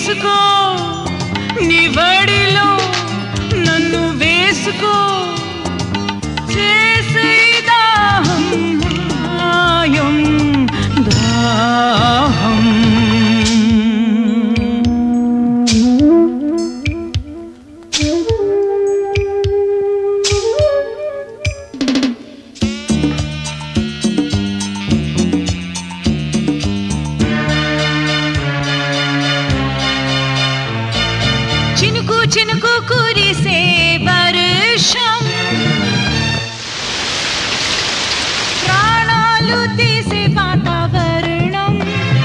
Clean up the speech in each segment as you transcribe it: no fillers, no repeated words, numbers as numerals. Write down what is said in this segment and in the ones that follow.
తీసుకో నివడిలో నన్ను వేసుకో చేసే దాహం మాయం దాహం చినుకు చినుకు కురిసే వర్షం ప్రాణాలు తీసే వాతావరణం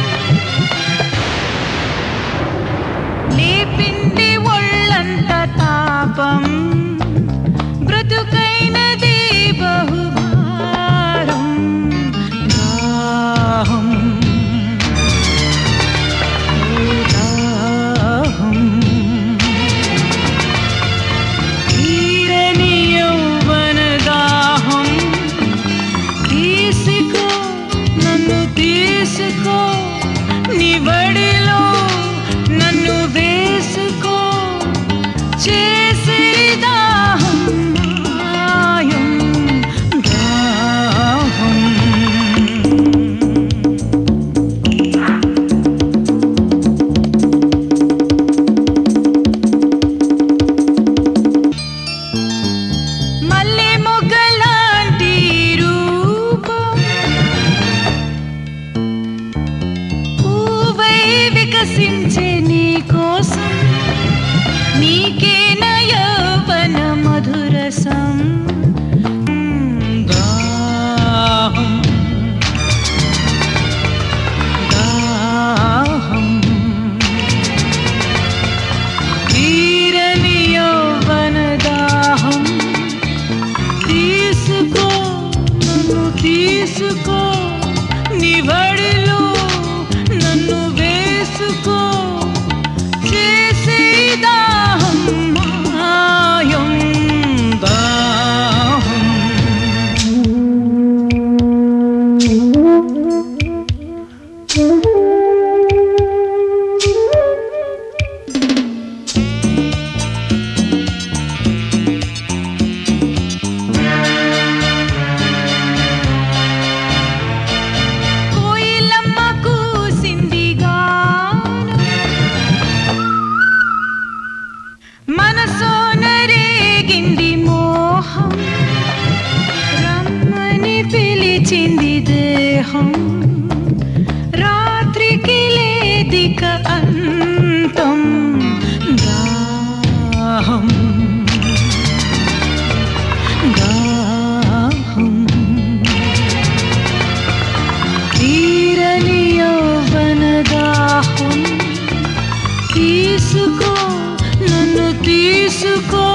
లేపింది ఒళ్ళంత తాపం బ్రతుకైనది బహుభారం దాహం తీసుకో నివడిలో నన్ను వేసుకో చేసే దాహం మాయం దాహం మల్లె మొగ్గలాంటి వికసించే నీ కోసం నీకేన యౌవన మధురసం దాహం దాహం తీరని యౌవన దాహం తీసుకో నన్ను తీసుకో నివడిలో నన్ను వేసుకో చేసే దాహం మాయం దాహం మనసోన రేగింది మోహం రమ్మని పిలిచింది దేహం రాత్రికి లేదిక అంతం దాహం దాహం తీరని యౌవన దాహం తీసుకో నన్ను తీసుకో